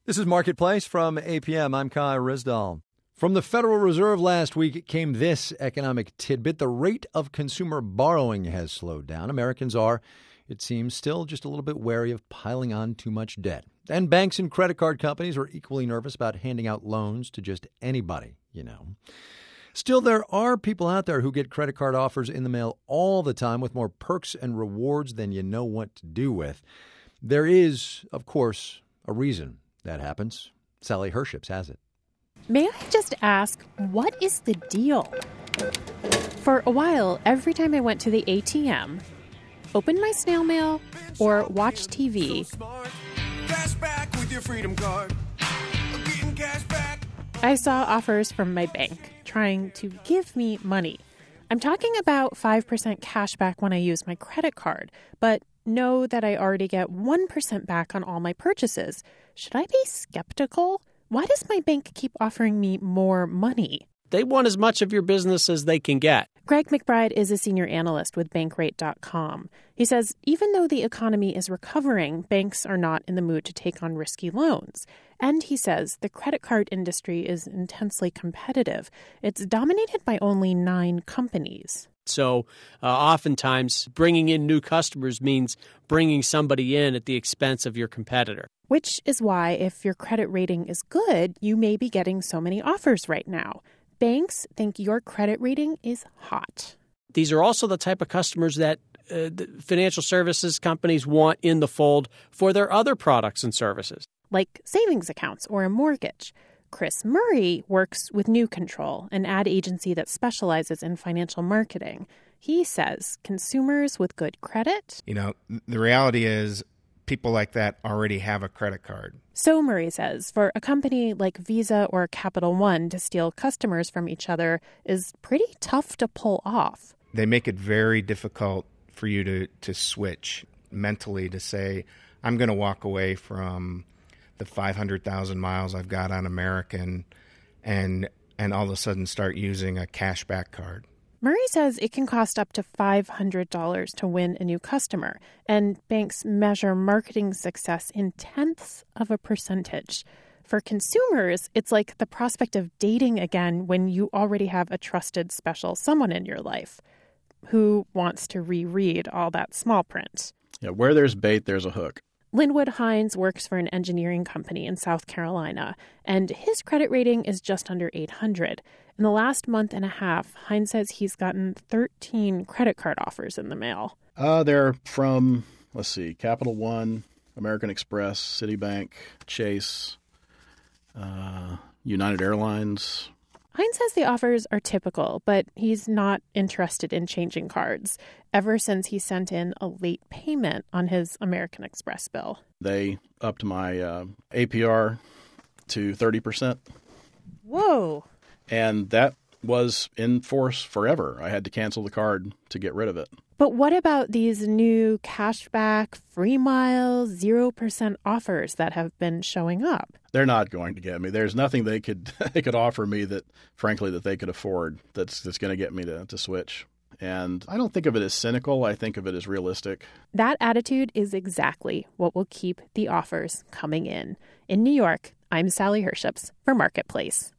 This is Marketplace from APM. I'm Kai Rizdal. From the Federal Reserve last week came this economic tidbit. The rate of consumer borrowing has slowed down. Americans are, it seems, still just a little bit wary of piling on too much debt. And banks and credit card companies are equally nervous about handing out loans to just anybody, Still, there are people out there who get credit card offers in the mail all the time with more perks and rewards than you know what to do with. There is, of course, a reason that happens. Sally Herships has it. May I just ask, what is the deal? For a while, every time I went to the ATM, opened my snail mail, or watched TV, I saw offers from my bank trying to give me money. I'm talking about 5% cash back when I use my credit card, but know that I already get 1% back on all my purchases. Should I be skeptical? Why does my bank keep offering me more money? They want as much of your business as they can get. Greg McBride is a senior analyst with Bankrate.com. He says even though the economy is recovering, banks are not in the mood to take on risky loans. And he says the credit card industry is intensely competitive. It's dominated by only 9 companies. So oftentimes bringing in new customers means bringing somebody in at the expense of your competitor. Which is why if your credit rating is good, you may be getting so many offers right now. Banks think your credit rating is hot. These are also the type of customers that the financial services companies want in the fold for their other products and services. Like savings accounts or a mortgage. Chris Murray works with New Control, an ad agency that specializes in financial marketing. He says consumers with good credit... the reality is people like that already have a credit card. So Murray says for a company like Visa or Capital One to steal customers from each other is pretty tough to pull off. They make it very difficult for you to switch mentally to say, I'm going to walk away from the 500,000 miles I've got on American and all of a sudden start using a cashback card. Murray says it can cost up to $500 to win a new customer, and banks measure marketing success in tenths of a percentage. For consumers, it's like the prospect of dating again when you already have a trusted special someone in your life. Who wants to reread all that small print? Yeah, where there's bait, there's a hook. Linwood Hines works for an engineering company in South Carolina, and his credit rating is just under 800. In the last month and a half, Hines says he's gotten 13 credit card offers in the mail. They're from, Capital One, American Express, Citibank, Chase, United Airlines. Hines says the offers are typical, but he's not interested in changing cards ever since he sent in a late payment on his American Express bill. They upped my APR to 30%. Whoa. And that was in force forever. I had to cancel the card to get rid of it. But what about these new cashback, free miles, 0% offers that have been showing up? They're not going to get me. There's nothing they could offer me that, frankly, that they could afford that's going to get me to switch. And I don't think of it as cynical. I think of it as realistic. That attitude is exactly what will keep the offers coming in. In New York, I'm Sally Herships for Marketplace.